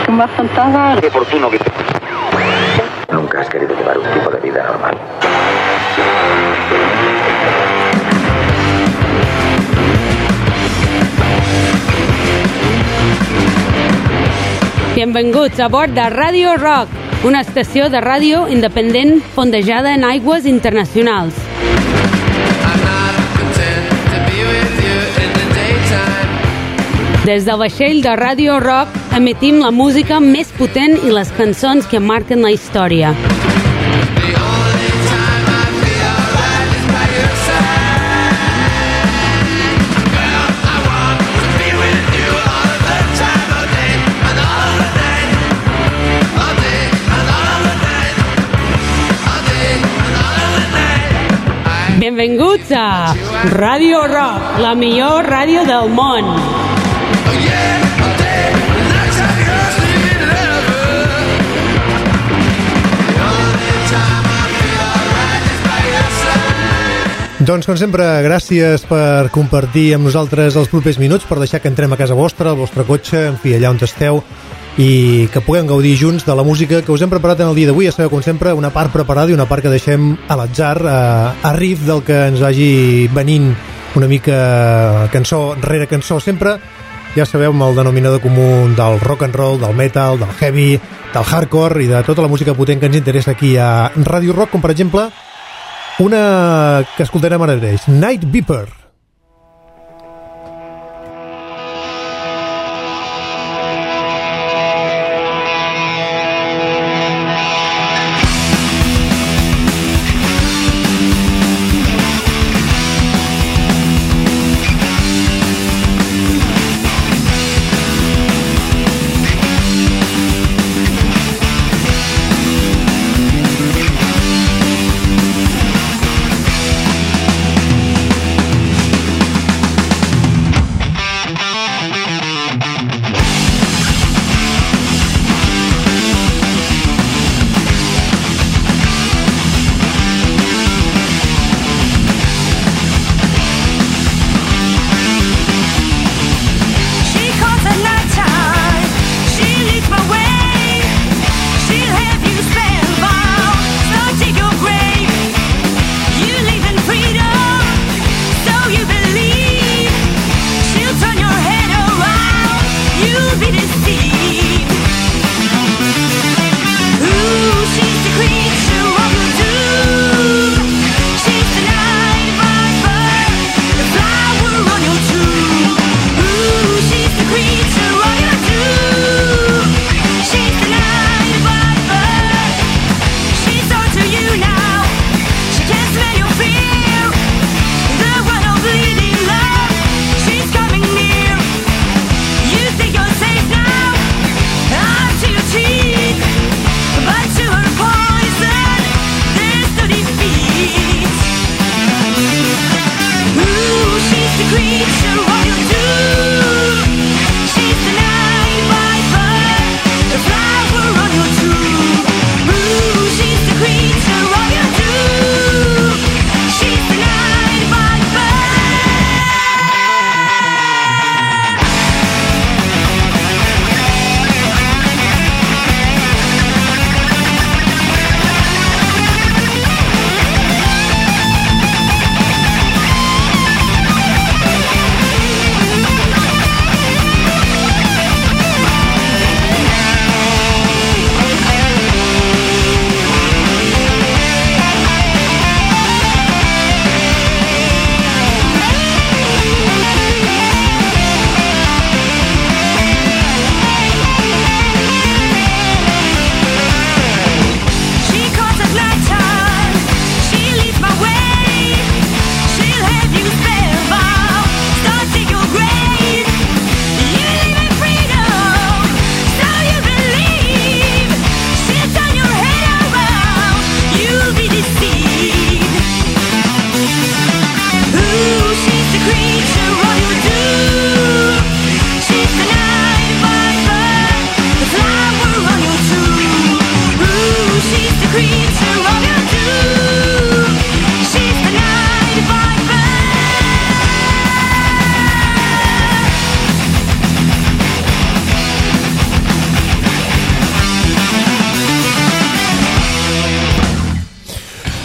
más cantada. Qué oportuno que... Nunca has querido llevar un tipo de vida normal. Benvinguts a bord de Radio Rock, una estació de ràdio independent fondejada en aigües internacionals. Des del vaixell de Radio Rock emetim la música més potent i les cançons que marquen la història. Benvinguts a Radio Rock, la millor ràdio del món. Doncs, com sempre, gràcies per compartir amb nosaltres els propers minuts, per deixar que entrem a casa vostra, al vostre cotxe, en fi, allà on esteu, i que puguem gaudir junts de la música que us hem preparat en el dia d'avui. Ja sabeu, com sempre, una part preparada i una part que deixem a l'atzar, a riff del que ens vagi venint una mica cançó rere cançó. Sempre, ja sabeu, amb el denominador comú del rock and roll, del metal, del heavy, del hardcore i de tota la música potent que ens interessa aquí a Radio Rock, com per exemple una que escoltarem ara mateix, Night Viper.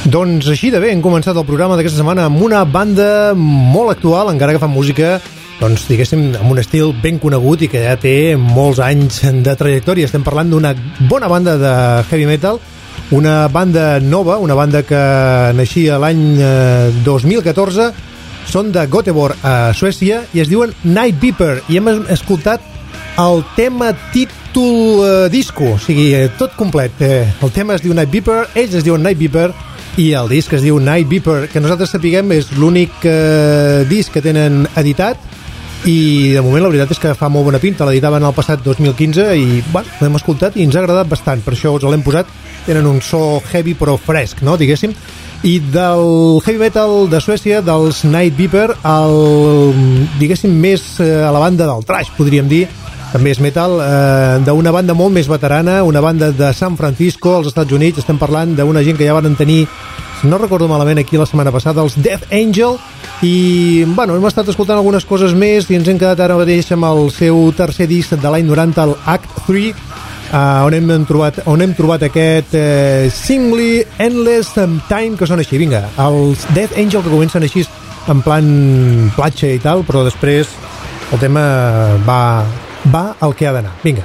Doncs així de bé, hem començat el programa d'aquesta setmana amb una banda molt actual, encara que fan música, doncs diguéssim, amb un estil ben conegut i que ja té molts anys de trajectòria. Estem parlant d'una bona banda de heavy metal, una banda nova, una banda que naixia l'any 2014, són de Göteborg, a Suècia, i es diuen Night Viper, i hem escoltat el tema títol disco, o sigui, tot complet. El tema es diu Night Viper, ells es diuen Night Viper, i el disc es diu Night Viper, que nosaltres sapiguem és l'únic disc que tenen editat, i de moment la veritat és que fa molt bona pinta. L'editaven el passat 2015 i bueno, l'hem escoltat i ens ha agradat bastant, per això us l'hem posat. Tenen un so heavy però fresc, no? Diguéssim. I del heavy metal de Suècia, dels Night Viper, diguéssim més a la banda del thrash, podríem dir, també és metal, d'una banda molt més veterana, una banda de San Francisco, als Estats Units. Estem parlant d'una gent que ja van tenir, no recordo malament, aquí la setmana passada, els Death Angel, i bueno, hem estat escoltant algunes coses més i ens hem quedat ara mateix amb el seu tercer disc de l'any 90, el Act 3, on hem trobat aquest Seemingly Endless Time, que són així. Vinga, els Death Angel, que comencen així en plan platja i tal, però després el tema va al que ha d'anar. Vinga.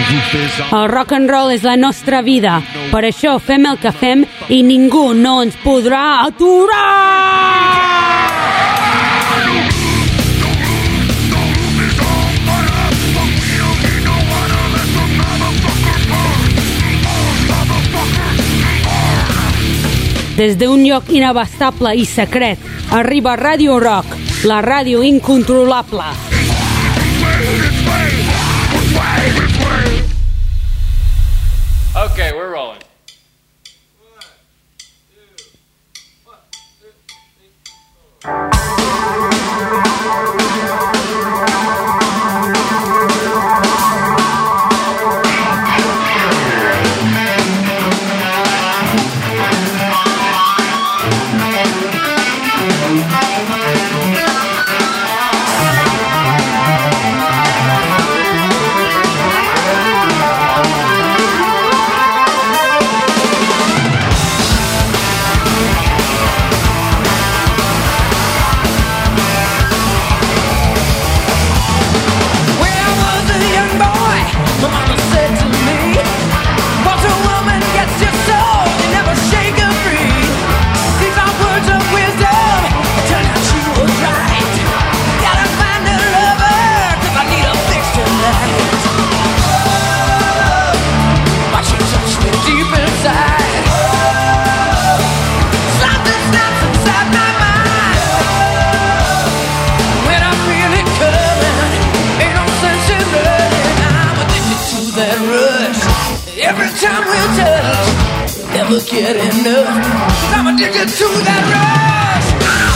El rock and roll és la nostra vida. Per això fem el que fem i ningú no ens podrà aturar! Des d'un lloc inabastable i secret arriba Radio Rock, la ràdio incontrolable. Okay, we're rolling. Get enough, 'cause I'm addicted to that rush.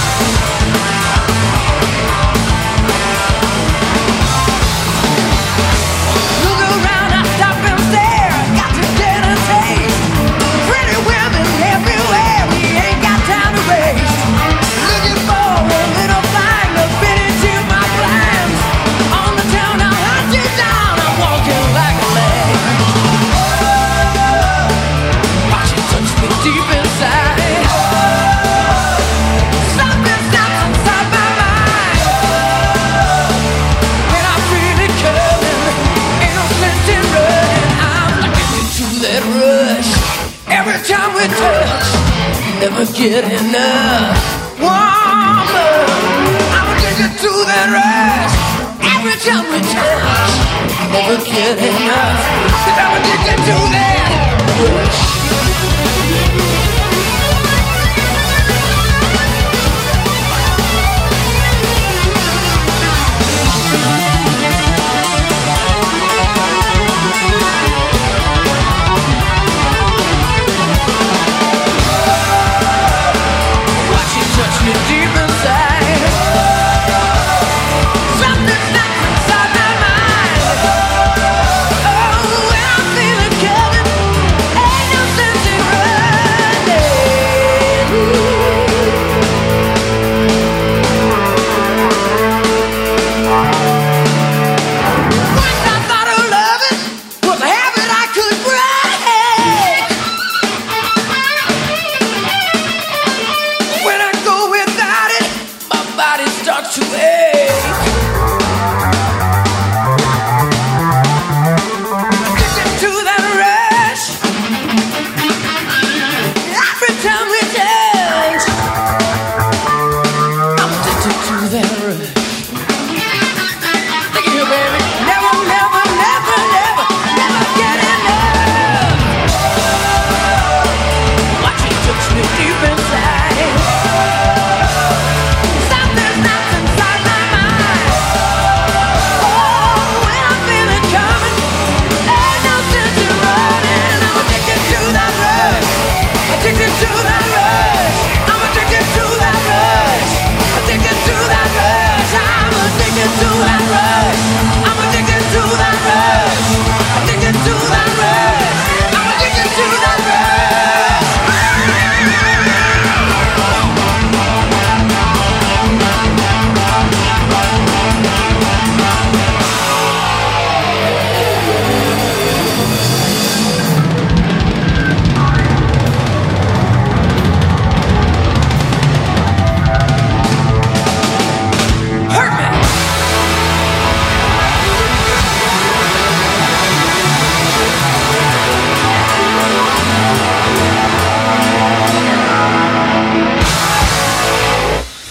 Look around, I stop and stare, got to get a taste. Pretty women everywhere, we ain't got time to waste. Looking for a little thing to fit into my plans. On the town, I'll hunt you down, I'm walking like a man. Deep inside, something stops inside my mind. When I feel it coming, ain't no sense in running. I'm addicted to that rush. Every time we touch, never get enough. Woman, I'm addicted to that rush. Every time we touch, never get enough. 'Cause I'm addicted to that rush. Deep inside, something snaps inside my mind. Oh, when I feel it coming, ain't no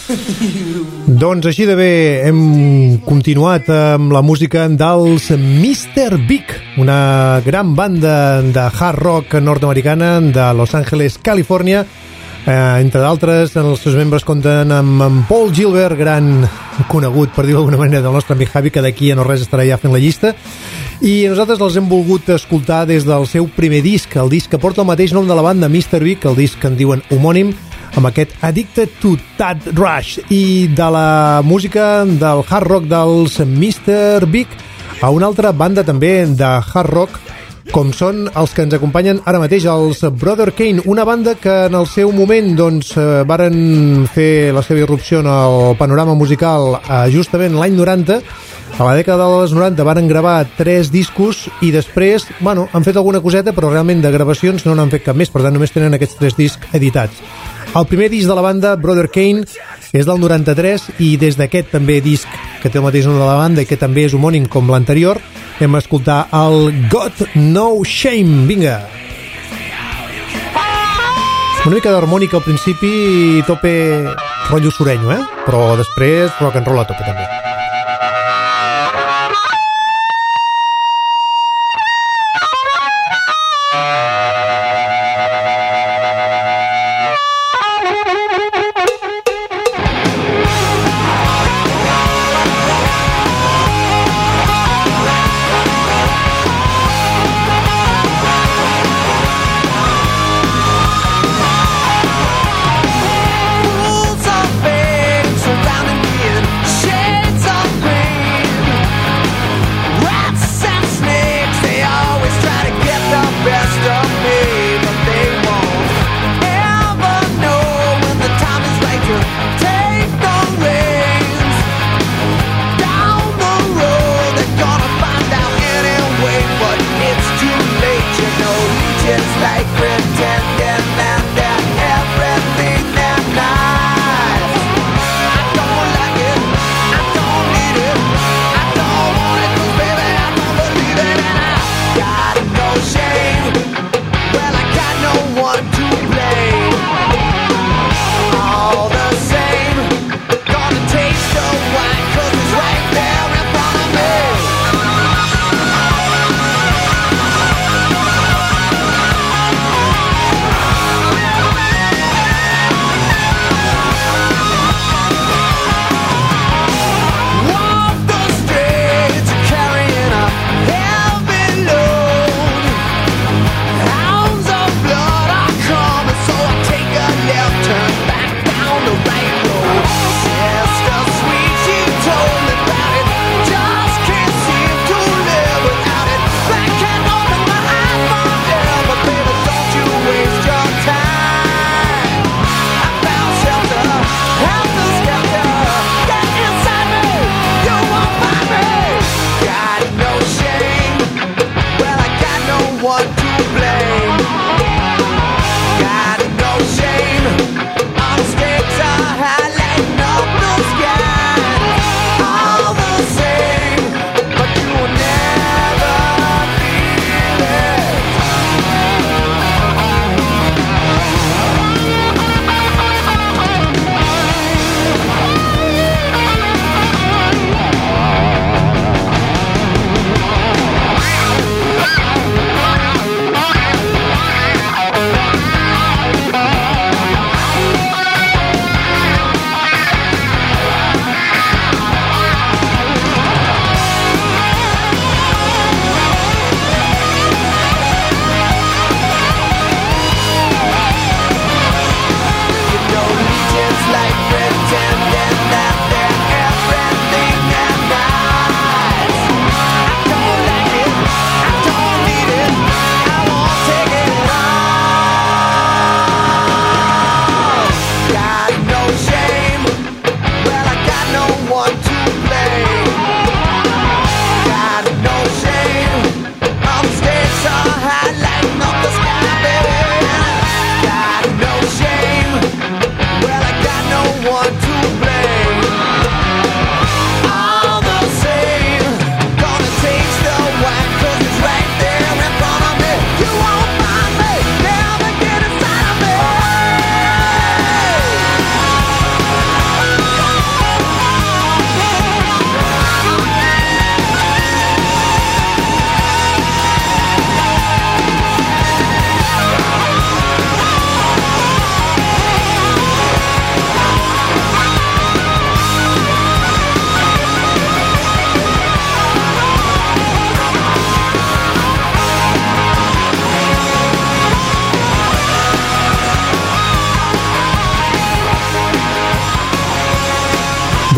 Doncs així de bé hem continuat amb la música dels Mr. Big, una gran banda de hard rock nord-americana de Los Angeles, Califòrnia. Entre d'altres, els seus membres compten amb Paul Gilbert, gran conegut, per dir-ho d'alguna manera, del nostre amic Javi, que d'aquí a no res estarà ja fent la llista. I nosaltres els hem volgut escoltar des del seu primer disc, el disc que porta el mateix nom de la banda, Mr. Big, el disc que en diuen homònim, amb aquest Addicted to That Rush. I de la música del hard rock dels Mr. Big a una altra banda també de hard rock, com són els que ens acompanyen ara mateix, els Brother Kane, una banda que en el seu moment doncs, varen fer la seva irrupció en el panorama musical justament l'any 90. A la dècada dels 90 varen gravar 3 discos i després, bueno, han fet alguna coseta, però realment de gravacions no n'han fet cap més, per tant només tenen aquests 3 discs editats. El primer disc de la banda, Brother Kane, és del 93 i des d'aquest també disc que té el mateix nom de la banda i que també és homònim com l'anterior, hem escoltar el Got No Shame. Vinga! Una mica d'harmònica al principi, tope rotllo sureño, però després rock and roll a tope també.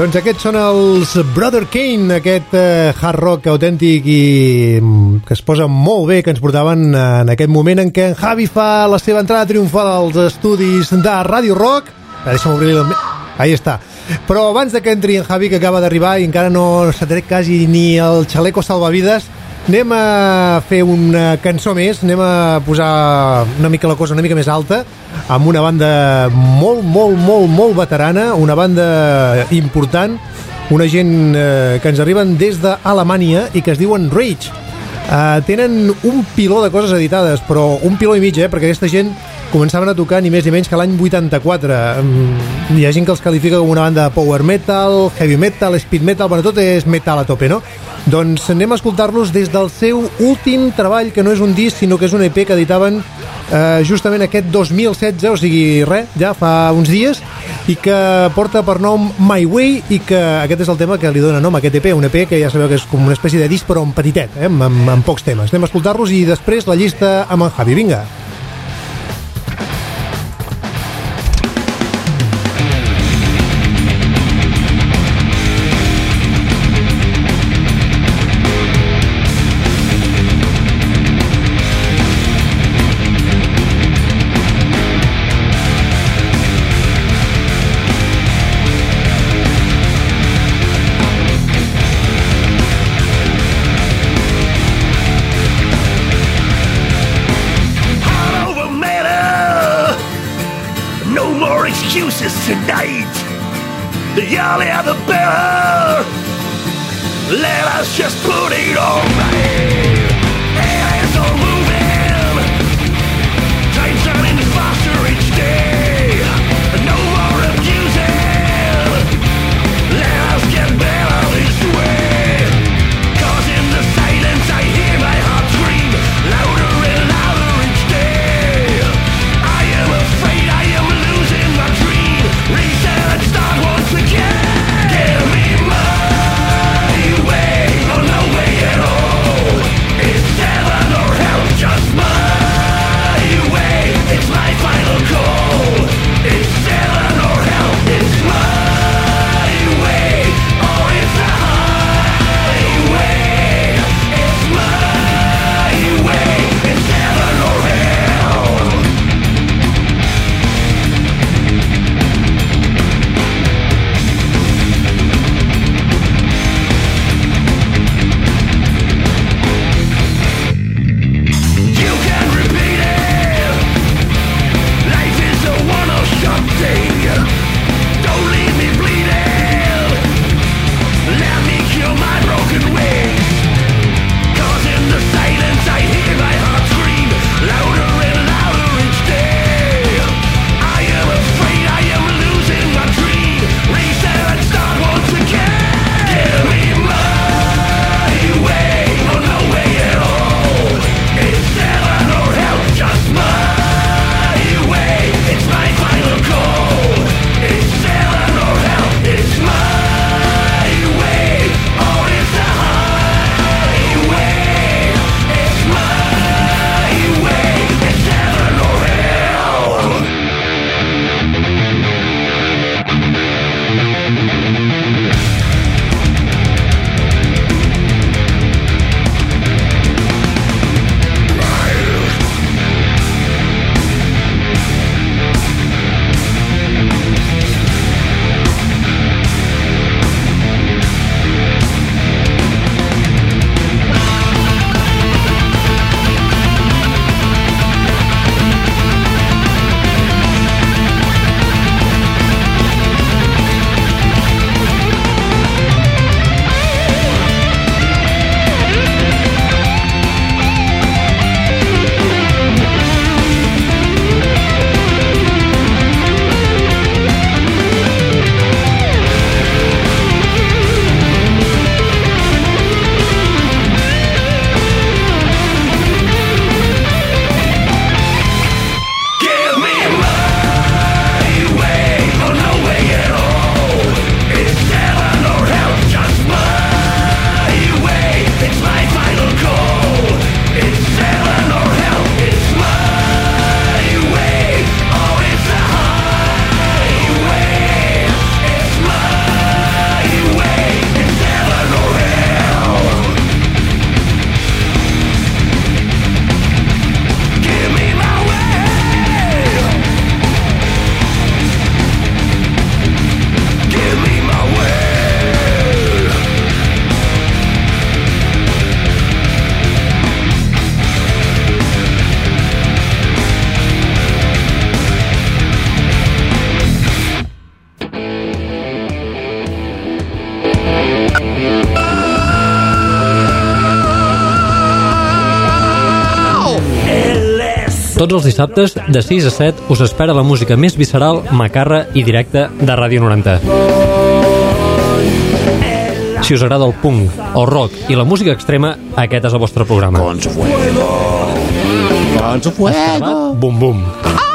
Doncs aquests són els Brother Kane, aquest hard rock autèntic i que es posa molt bé, que ens portaven en aquest moment en què en Javi fa la seva entrada triomfal als estudis de Ràdio Rock. Deixa'm obrir el... Ahí està. Però abans de que entri en Javi, que acaba d'arribar i encara no s'ha tret quasi ni el xaleco salvavides, anem a fer una cançó més, anem a posar una mica la cosa una mica més alta, amb una banda molt veterana, una banda important, una gent que ens arriben des d'Alemanya i que es diuen Rage. Tenen un piló de coses editades, però un piló i mig, perquè aquesta gent començaven a tocar ni més ni menys que l'any 84. Hi ha gent que els qualifica com una banda de power metal, heavy metal, speed metal, bueno, tot és metal a tope, no? Doncs anem a escoltar-los des del seu últim treball, que no és un disc, sinó que és un EP que editaven justament aquest 2016, o sigui, res, ja fa uns dies, i que porta per nom My Way, i que aquest és el tema que li dona nom a aquest EP, un EP que ja sabeu que és com una espècie de disc, però en petitet, amb pocs temes. Anem a escoltar-los i després la llista amb en Javi. Vinga! Tonight, the earlier the better. Let us just put it on right. Hands are moving, time's running faster each day. No more abusing, let us get better this way. 'Cause in the silence I hear my heart scream, louder and louder each day. I am afraid I am losing my dream. Reset and start once again. Give me my way, or no way at all. Tots els dissabtes, de 6 a 7, us espera la música més visceral, macarra i directa de Ràdio 90. Si us agrada el punk, el rock i la música extrema, aquest és el vostre programa. Con su fuego. Bum, bum.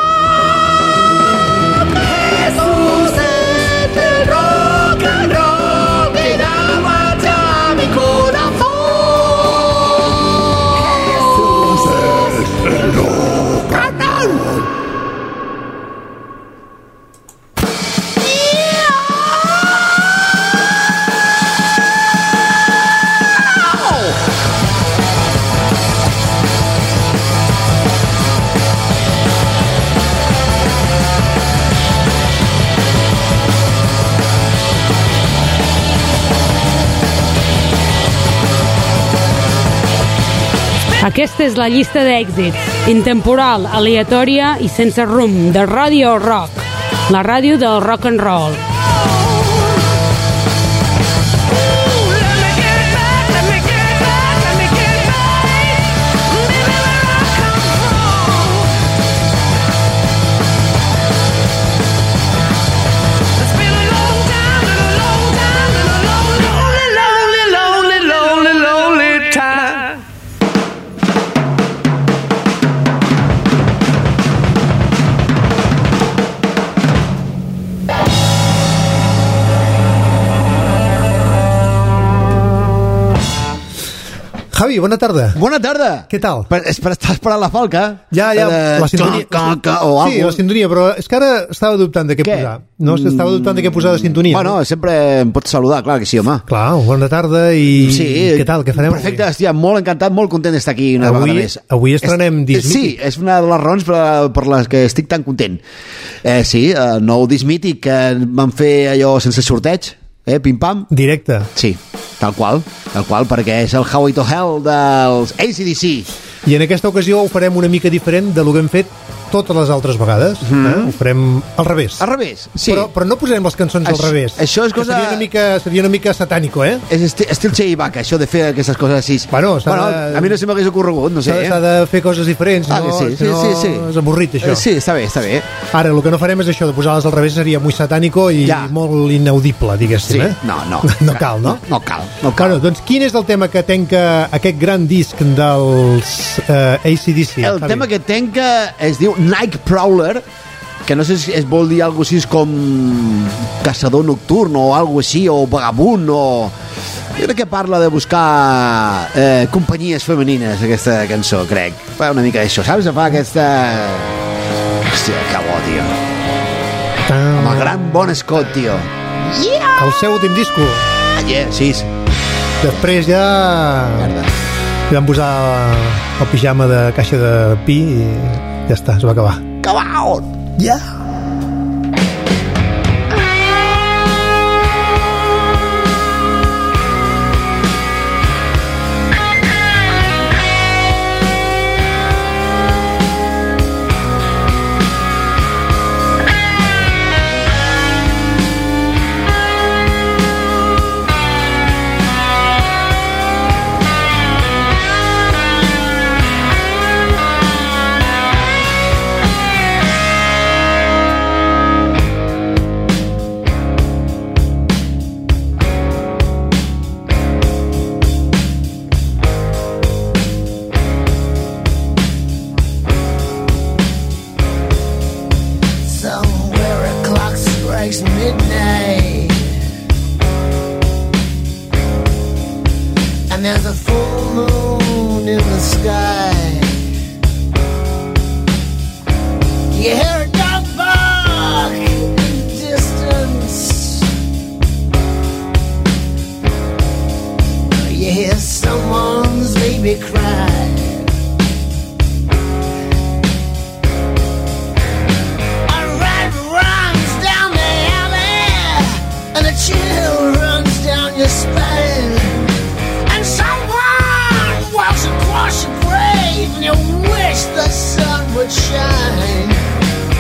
Aquesta és la llista d'èxits, intemporal, aleatòria i sense rumb, de Radio Rock, la ràdio del rock and roll. Javi, bona tarda. Bona tarda. Què tal? És per estar esperant la falca. Ja, la sintonia. O sí, la sintonia, però és que ara estava dubtant de què posar. No, estava dubtant de què posar de sintonia. Bueno, sempre em pots saludar, clar que sí, home. Clar, bona tarda i sí, què tal, què farem perfecte, hòstia, molt encantat, molt content d'estar aquí una vegada més. Avui estrenem Disc Mític. Sí, és una de les raons per les que estic tan content. Sí, nou Disc Mític que vam fer allò sense sorteig, pim-pam. Directe. Sí, tal qual, perquè és el Highway to Hell dels AC/DC. I en aquesta ocasió ho farem una mica diferent de lo que hem fet totes les altres vegades. Ho farem al revés. Al revés, sí. Però no posarem les cançons al revés. Això és cosa... Seria una mica satànico, És estil Che i Vaca, això de fer aquestes coses així. Bueno, a mi no se m'hagués ocorregut, no sé. S'ha de fer coses diferents, sí. És avorrit, això. Sí, està bé. Ara, el que no farem és això, de posar-les al revés seria muy satànico i molt inaudible, diguéssim. Sí, no. No cal, no? No cal. Bueno, doncs quin és el tema que tenca aquest gran disc dels AC/DC? El tema que tenca es diu Nightcrawler, que no sé si es vol dir alguna cosa així com caçador nocturn o alguna així, o vagabund, o... Jo crec que parla de buscar companyies femenines, aquesta cançó, crec. Fa una mica d'això, saps? Fa aquesta... Hòstia, que bo, tio. Amb el gran Bon Scott, tio. El seu últim disco. Sí. Després ja... Vam posar el pijama de caixa de pi i ja està, es va acabar. Cabau! Ja! Shine.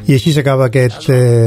I així s'acaba aquest...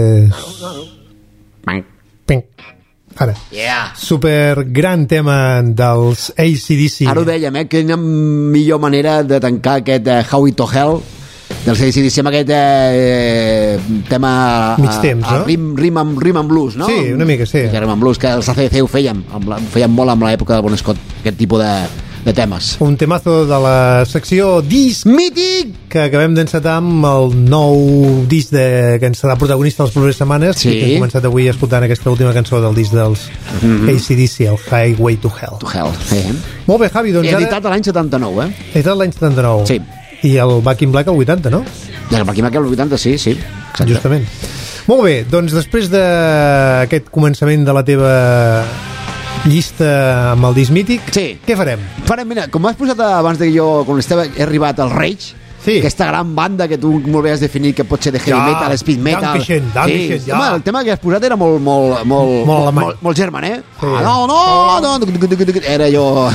Ping. Ara. Yeah. Super gran tema dels AC/DC. Ara ho dèiem, quina millor manera de tancar aquest Highway to Hell dels AC/DC amb aquest tema mig temps, no? Rhythm and Blues, no? Sí, una mica, sí. Rhythm and Blues, que els ACDC ho fèiem molt amb l'època de Bon Scott, aquest tipus de temes. Un temazo de la secció disc mític que acabem d'encetar amb el nou disc que ens serà protagonista les properes setmanes, sí. I que hem començat avui escoltant aquesta última cançó del disc dels AC/DC, el Highway to Hell. Sí. Molt bé, Javi, doncs editat a l'any 79, editat l'any 79. Sí. I el Back in Black el 80, no? I el Back in Black el 80, sí. Exacte. Justament. Molt bé, doncs després d'aquest començament de la teva llista amb el disc mític, sí. Què farem? Mira, com has posat abans que jo, quan he arribat al Rage, sí. Aquesta gran banda que tu molt bé has definit que pot ser de heavy metal, speed metal. Dankeschön, ja. Home, el tema que has posat era molt german, Sí. No. Era jo...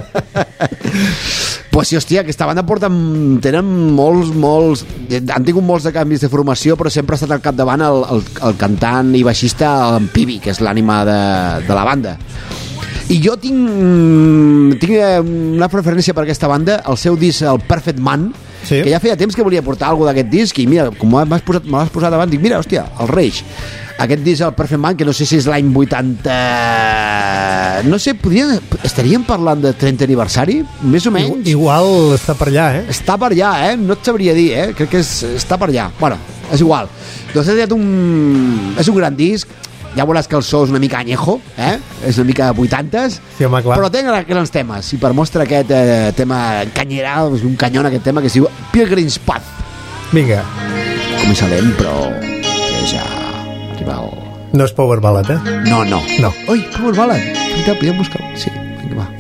Pues sí, hòstia, aquesta banda tenen molts... Han tingut molts de canvis de formació, però sempre ha estat al capdavant el cantant i baixista, en Pibi, que és l'ànima de la banda. I jo tinc una preferència per aquesta banda, el seu disc, el Perfect Man, sí. Que ja feia temps que volia portar alguna d'aquest disc, i mira, com me l'has posat davant, dic, mira, hòstia, el Rage. Aquest disc, el Perfect Man, que no sé si és l'any 80... No sé, estaríem parlant de 30 aniversari? Més o menys? Igual està per allà, Està per allà, No et sabria dir, Crec que està per allà. Bueno, és igual. Doncs és un gran disc. Ja veuràs que el so és una mica añejo, És una mica 80s, sí, home, clar. Però té grans temes. I per mostra aquest tema canyerà, és un canyon aquest tema que es diu Pilgrim's Path. Vinga. Comença lent, però ja arriba al... No és Power Ballad, No. Ui, Power Ballad. Podríem buscar... Sí, vinga, va.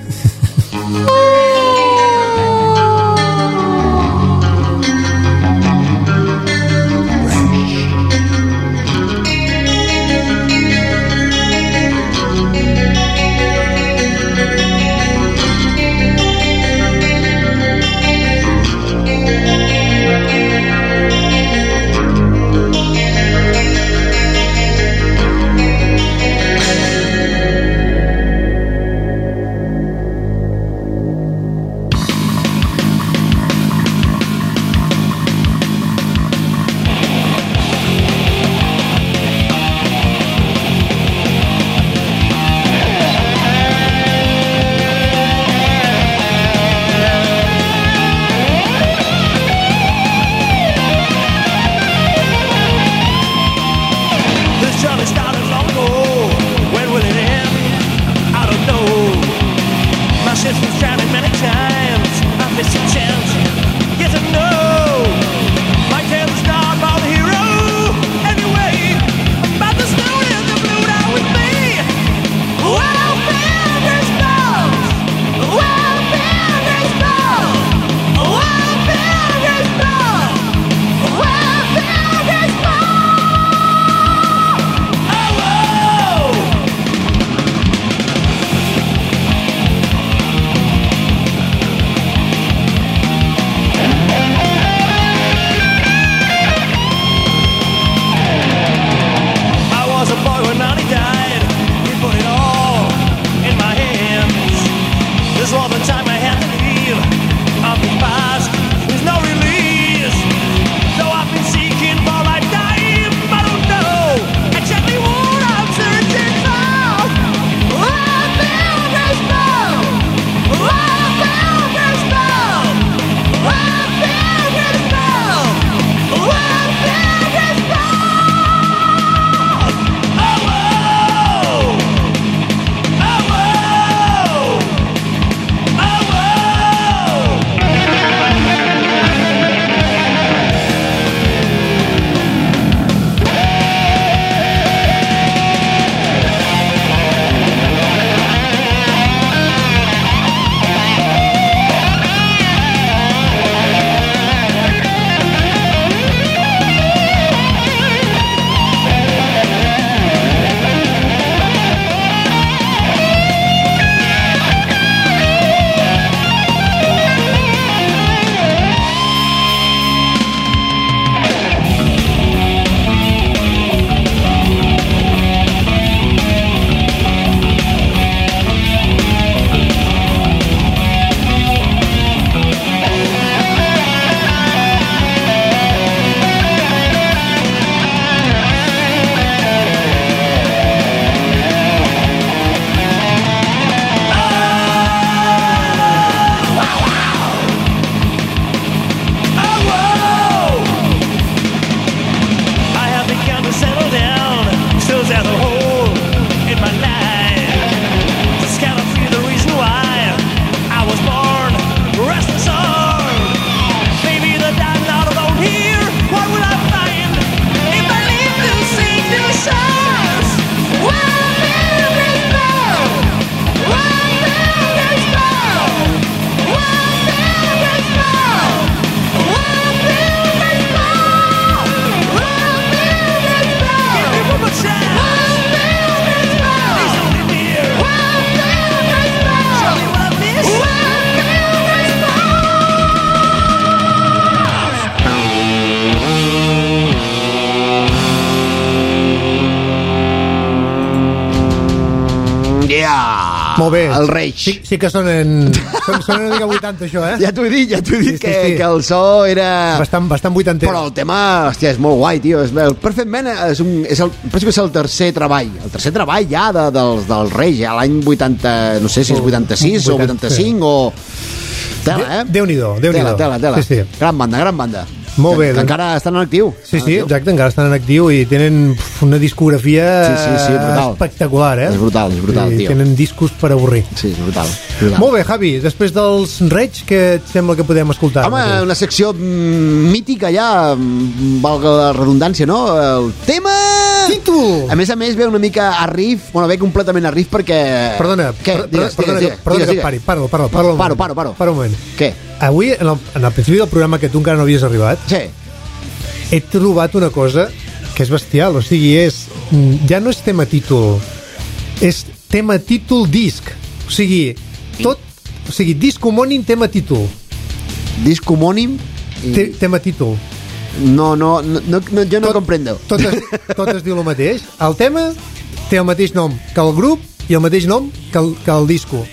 Molt bé. El Rage. Sí que sonen una mica 80, això, Ja t'ho he dit Sí. que el so era... Bastant 80. Però el tema, hòstia, és molt guai, tio. El Perfect Man penso que és el tercer treball. El tercer treball ja del Rage, ja l'any 80... No sé si és 86 o 85 o... Tela, Déu-n'hi-do. Tela. Sí. Gran banda. Molt bé, Que encara estan en actiu. Sí, exacte, encara estan en actiu i tenen una discografia brutal. espectacular, És brutal, tio. Tenen discos per avorrir. Sí, és brutal. Molt bé, Javi, després dels Reig, què et sembla que podem escoltar? Home, una secció mítica ja, valga la redundància, no? El tema... Títol! A més, ve una mica a riff, ve completament a riff perquè... Perdona, Digues. que pari, paro. Para un moment. Què? Avui, en el principi del programa, que tu encara no havies arribat, Sí. he trobat una cosa que és bestial, o sigui, ja no és tema títol, és tema títol disc, o sigui, disc homònim, tema títol. Disc homònim... Tema títol. No, jo no comprendo. Tot es diu el mateix. El tema té el mateix nom que el grup i el mateix nom que el disco.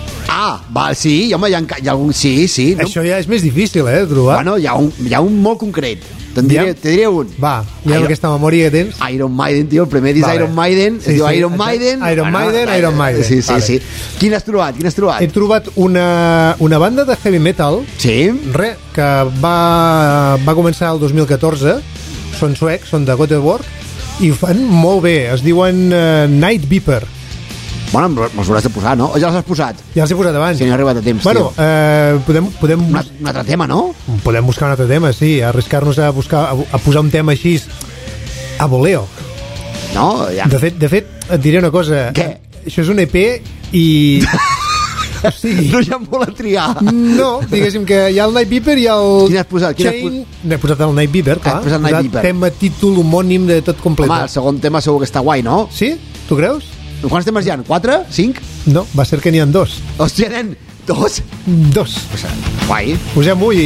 Sí, home, hi ha algun... Sí. No? Això ja és més difícil, de trobar. Bueno, hi ha un molt concret. Te diré un. Va, ja amb aquesta memòria que tens. Iron Maiden, tio, el primer disc Iron Maiden. Es diu Iron Maiden. Iron Maiden. Sí. Quin has trobat? He trobat una banda de heavy metal. Sí. Que va començar el 2014. Són suecs, són de Göteborg. I ho fan molt bé. Es diuen Night Viper. Bueno, me'ls hauràs de posar, no? O ja els has posat? Ja els he posat abans. Si no he arribat a temps, bueno, podem... Un altre tema, no? Podem buscar un altre tema, sí. Arriscar-nos a posar un tema així a voleo. No, ja. De fet, et diré una cosa. Què? Això és un EP i... o sigui, no hi ha molt a triar. No, diguéssim que hi ha el Night Viper i el... Quin has posat? N'he posat el Night Viper, clar. Has posat Night Viper. Tema, títol homònim de tot complet. Home, el segon tema segur que està guai, no? Sí? Tu creus? Quants temes hi ha? 4? 5? No, va ser que n'hi ha 2. Hòstia, nen, 2? 2. Guai. Posem-ho i...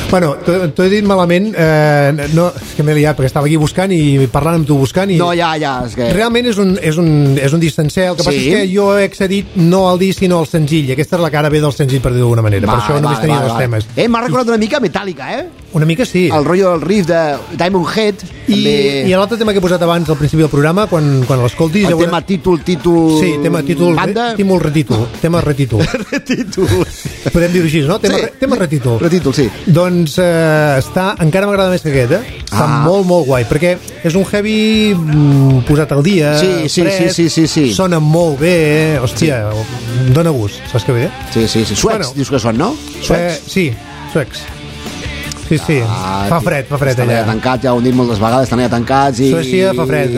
Bueno, t'ho he dit malament, no, és que m'he liat perquè estava aquí buscant i parlant amb tu buscant i... No, ja, és que... Realment és un disc sencer, el que passa és que jo he accedit no al disc sinó al senzill, aquesta és la cara B del senzill per dir d'alguna manera, per això només tenia dos temes. M'ha recordat una mica Metallica, Una mica sí. El rotllo del riff de Diamond Head. I l'altre tema que he posat abans al principi del programa, quan l'escoltis... El tema títol... Sí, tema títol, banda. Tema retítol. Retítol. Podem dir-ho així, no? Tema retítol. Retítol, sí. Doncs encara m'agrada més que aquest, Està molt, molt guai, perquè és un heavy posat al dia, sí. Sona molt bé, hòstia, dona gust, saps què bé? Sí. Suecs, dius que són, no? Suecs? Sí, suecs. Sí, fa fred allà. Estan allà tancats, ja ho hem dit moltes vegades, estan allà tancats i... Suècia fa fred,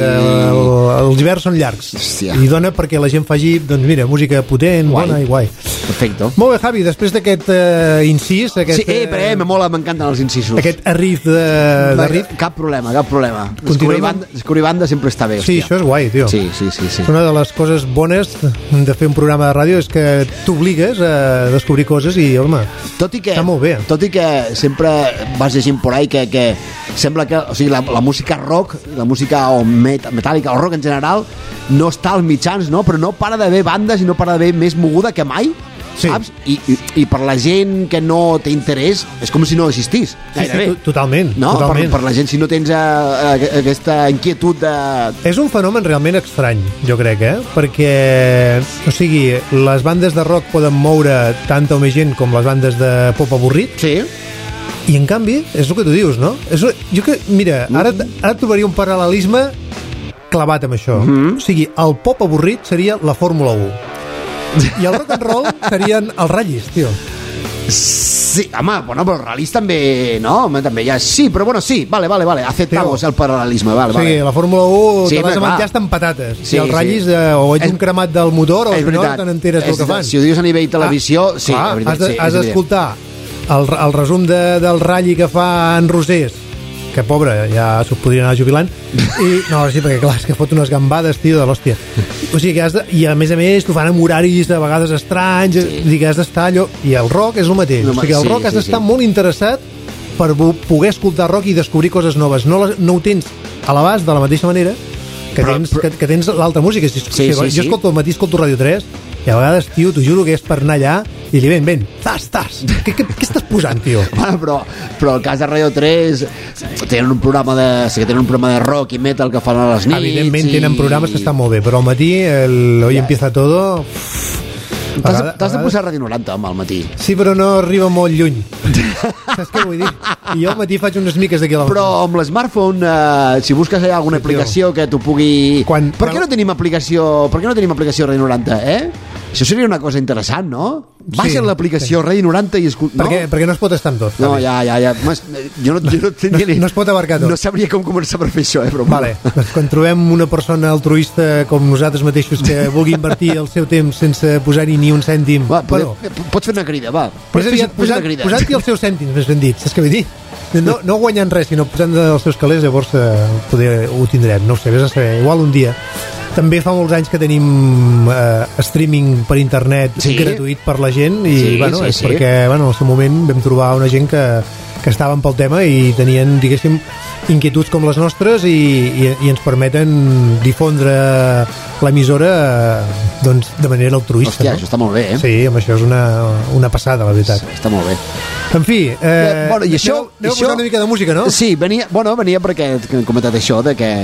els hiverns són llargs. Hòstia. I dona perquè la gent faci, doncs mira, música potent, bona i guai. Perfecto. Molt bé, Javi, després d'aquest incís... Sí, però m'encanten els incisos. Aquest arrif de riff. Cap problema. Descobrir banda sempre està bé, hòstia. Sí, això és guai, tio. Sí. Una de les coses bones de fer un programa de ràdio és que t'obligues a descobrir coses i, home, està molt bé. Tot i que sempre vas llegint por ahí que sembla que, o sigui, la música rock, la música o metàl·lica, o rock en general, no està als mitjans, no? Però no para d'haver bandes i no para d'haver més moguda que mai, saps? I per la gent que no té interès és com si no existís, gairebé. Sí, totalment. No? Totalment. Per la gent, si no tens aquesta inquietud de... És un fenomen realment estrany, jo crec, perquè, o sigui, les bandes de rock poden moure tanta o més gent com les bandes de pop avorrit. Sí. I en canvi, és el que tu dius, no? Jo que, mira, ara trobaria un paral·lelisme clavat amb això. O sigui, el pop avorrit seria la Fórmula 1. I el rock and roll serien els ratllis, tio. Sí, home, bueno, però els ratllis també, no? També ja... Sí, però bueno, sí, vale, aceptamos el paral·lelisme, vale. Sí, la Fórmula 1 te vas a menjar amb patates. I els ratllis, o ets un cremat del motor o no te n'enteres del que fan. Si ho dius a nivell televisió, sí, és veritat. Has d'escoltar el resum del ratlli que fa en Rosés, que pobre, ja s'ho podria anar jubilant, no, sí, perquè clar, és que fot unes gambades, tio, de l'hòstia. O sigui que i a més t'ho fan amb horaris de vegades estranys, que has d'estar allò, i el rock és el mateix, o sigui, el rock has d'estar molt interessat per poder escoltar rock i descobrir coses noves, no ho tens a l'abast de la mateixa manera que tens l'altra música. Jo escolto al matí, escolto Ràdio 3, i a vegades, tio, t'ho juro que és per anar allà i li ven, tas. Què estàs posant, tio? Bueno, però el cas de Radio 3 tenen un programa de rock i metal que fan a les nits. Evidentment tenen programes que estan molt bé, però al matí Hoy empieza todo... T'has de posar Ràdio 90, home, al matí. Sí, però no arriba molt lluny. Saps què vull dir? I jo al matí faig unes miques d'aquí a la... Però amb l'smartphone, si busques allà alguna aplicació que t'ho pugui... Per què no tenim aplicació Ràdio 90, Això seria una cosa interessant, no? Baixa l'aplicació Ràdio 90 i escolta... Perquè no es pot estar amb tot. No, ja. Jo no tenia no es pot abarcar tot. No sabria com començar per fer això, però... Vale. Quan trobem una persona altruista com nosaltres mateixos que vulgui invertir el seu temps sense posar-hi ni un cèntim... Pots fer una crida, va. Posant-hi els seus cèntims, més ben dit. Saps què vull dir? No guanyant res, sinó posant els seus calés, llavors ho tindrem. No ho sé, vés a saber. Igual un dia. També fa molts anys que tenim streaming per internet gratuït per la gent i perquè en el seu moment vam trobar una gent que estaven pel tema i tenien, diguéssim, inquietuds com les nostres i ens permeten difondre l'emissora doncs, de manera altruista. Hòstia, això està molt bé, Sí, amb això és una passada, la veritat. Està molt bé. En fi, bueno, i això, aneu a posar una mica de música, no? Sí, venia perquè hem comentat això de que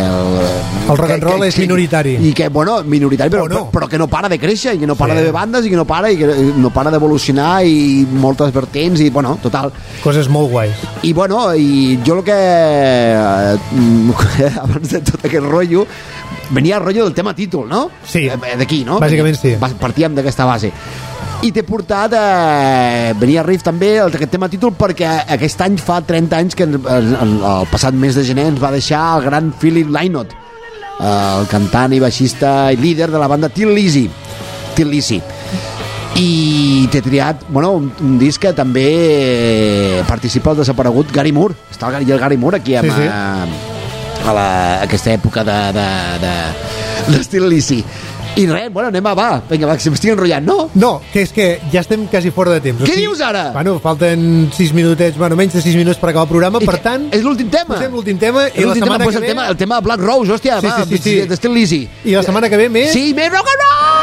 el rock and roll és minoritari. I que, bueno, minoritari, però que no para de créixer i que no para de bandes i que no para d'evolucionar i moltes vertents i, bueno, total. Coses molt guais. I, bueno, i jo el que abans de tot aquest rotllo venia el rotllo del tema títol, no? Sí. D'aquí, no? Bàsicament sí. Partíem d'aquesta base. I t'he portat venia Riff també aquest tema títol perquè aquest any fa 30 anys que el passat mes de gener ens va deixar el gran Philip Lynott, el cantant i baixista i líder de la banda Thin Lizzy. I t'he triat un disc que també participa el desaparegut Gary Moore. Està el Gary Moore aquí a aquesta època de Thin Lizzy. I res, bueno, anem a va. Vinga, va, que se m'estic enrotllant, no? No, que és que ja estem quasi fora de temps. Què dius ara? Bueno, falten 6 minutets, bueno, menys de 6 minuts per acabar el programa, per tant... És l'últim tema? Posem l'últim tema i la setmana que ve... El tema de Black Rose, hòstia, Sí, va, sí, sí. d'estil Lizzy. I la setmana que ve més... Sí, més rock and roll!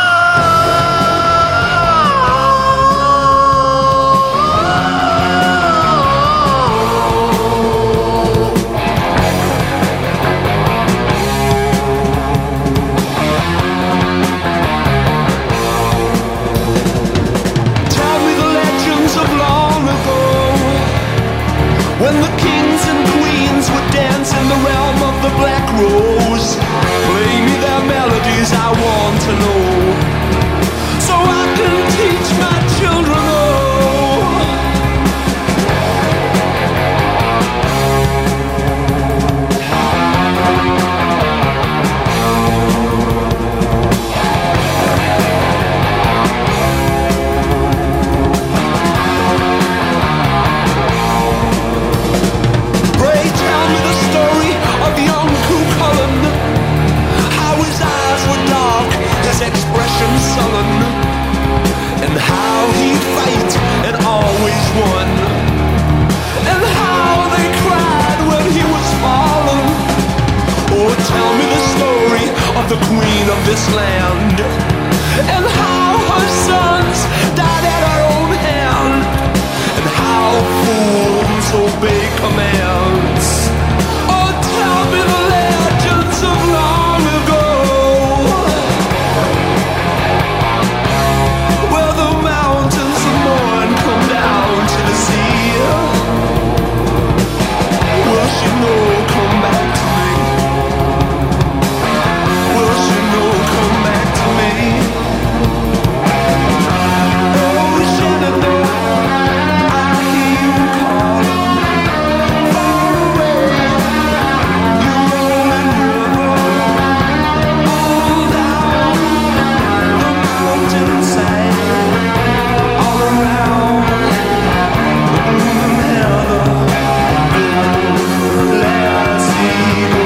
Tell me the legends of long ago, when the kings and queens would dance in the realm of the Black Rose. Play me their melodies, I want to know, so I can teach my children. Pray tell me the story of young Cuchulainn, how his eyes were dark, his expression sullen, and how he'd fight and always won, and how they cried when he was fallen. Oh, tell me the story of the queen of this land, and how her sons died at her own hand, and how fools obey commands. Oh, tell me the legends of long ago, where the mountains of morn come down to the sea. Will she know, come back to me? Will she know, come back to me? Oh, Shenandoah, I hear you calling, far away. You rolling river, all down the mountainside, all around the blooming heather. Let's see go.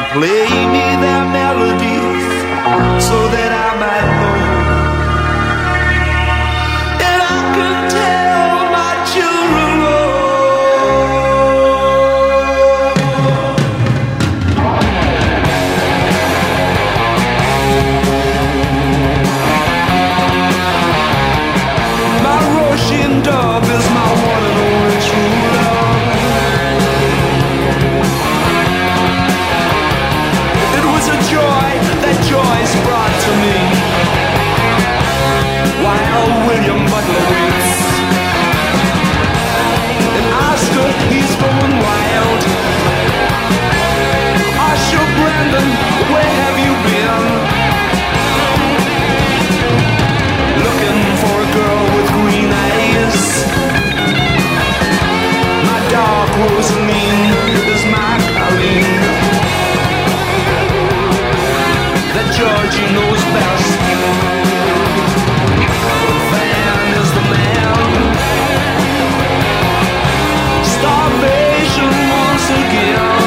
play me their melodies so that I might know. And I could tell my children my Russian dove is my one and only true love. It was a joy that Joyce brought to me, while William Butler waits. And Oscar, he's going wild. Oscar Brandon, where have you been? Looking for a girl with green eyes. My dark Rosaline is my Colleen. That Georgie knows best. Van is the man. Starvation once again.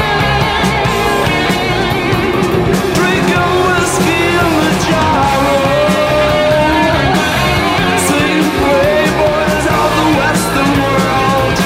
Drinking whiskey in the jar. Sing playboys of the Western world.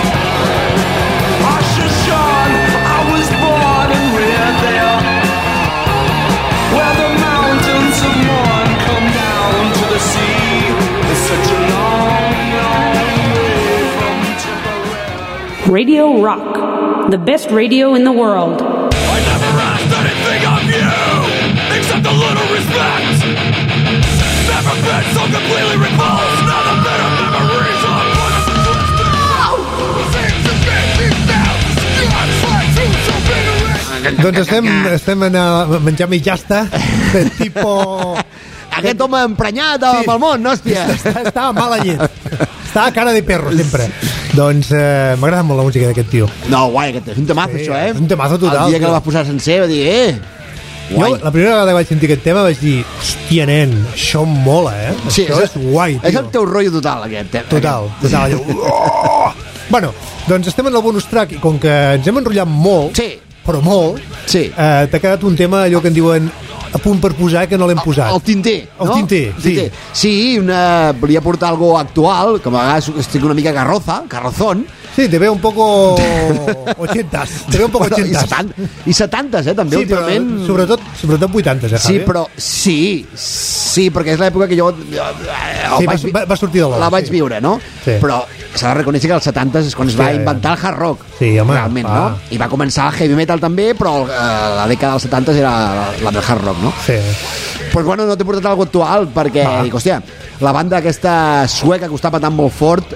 Usher Sean, I was born and reared there, where the mountains of morn come down to the sea. It's such a long, long way from Tipperary. Radio Rock, the best radio in the world. I never asked anything of you, except a little respect. Never been so completely repulsed, not a bit of memories on what's seems to make me now. I'm trying to so bitter. Doncs estem menjant mitjasta de tipo... Aquest home emprenyat amb el món, hòstia. Estava mala llet. Estava cara de perro, sempre. Doncs m'agrada molt la música d'aquest tio. No, guai, aquest és un temazo, Sí, això, eh? és un temazo total, El dia que tio. el vas posar sencer, va dir, guai. Jo, la primera vegada que vaig sentir aquest tema vaig dir, hòstia, nen, això em mola, Sí, això és guai, tio. És el teu rotllo total, aquest. Total. Allò, Bueno, doncs estem en el bonus track i com que ens hem enrotllat molt, Sí. però molt, Sí. t'ha quedat un tema, allò que en diuen a punt per posar, que no l'hem posat. El tinter, El no? tinter, sí. Sí, volia portar algo actual, que a vegades estic una mica carrozón. Sí, te veo un poco 80s. Te veo un poco Bueno, 80s. I 70s, també, Sí, però últimament. sobretot 80s, Sí, Javi. però sí, perquè és l'època que jo Sí, va sortir de l'or, la vaig sí. viure, no? Sí. Però s'ha de reconèixer que als 70s és quan es va inventar el hard rock. Sí, home, realment, va. no? I va començar el heavy metal també, però la dècada dels 70s era la del hard rock, no? Sí. Pues bueno, no t'he portat algo actual perquè, dic, hòstia, la banda aquesta sueca que ho està patant molt fort,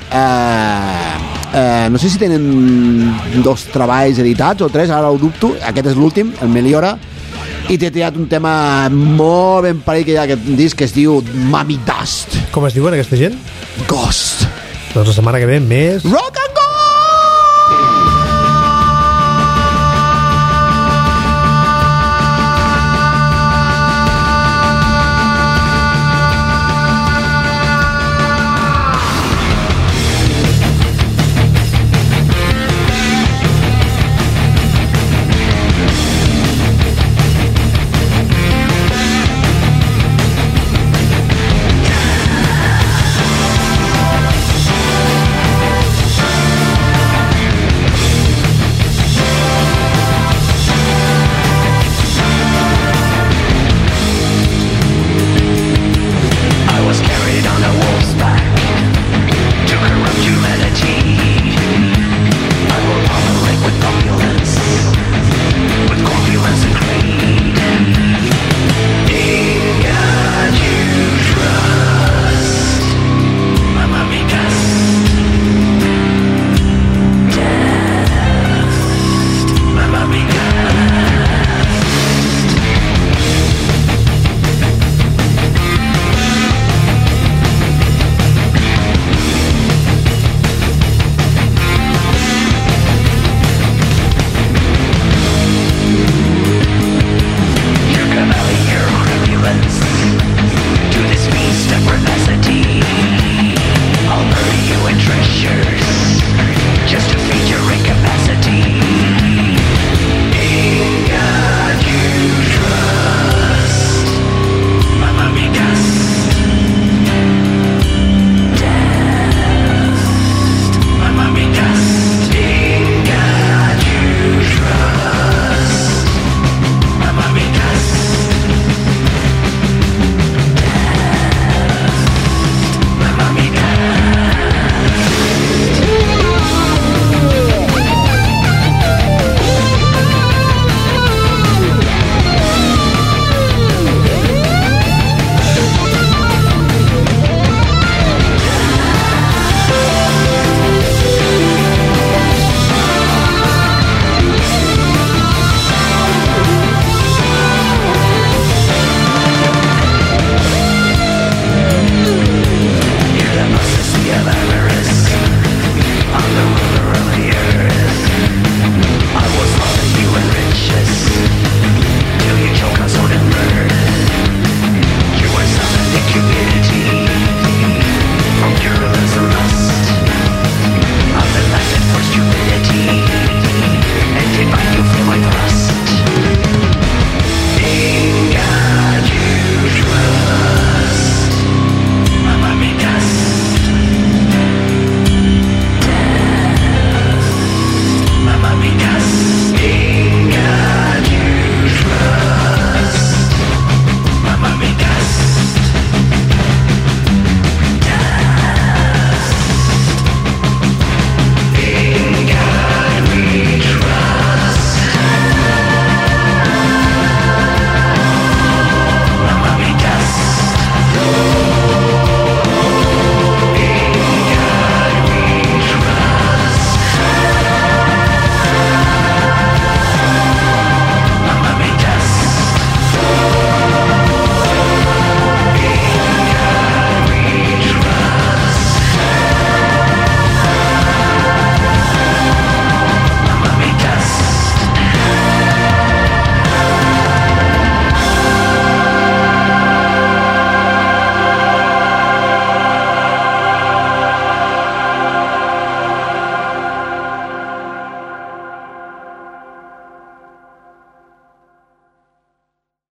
no sé si tenen 2 treballs editats o 3, ara ho dubto, aquest és l'últim, el Meliora, i t'he tirat un tema molt ben parell que hi ha aquest disc que es diu Mami Dust Com es diuen aquesta gent? Ghost Doncs la setmana que ve més... Rock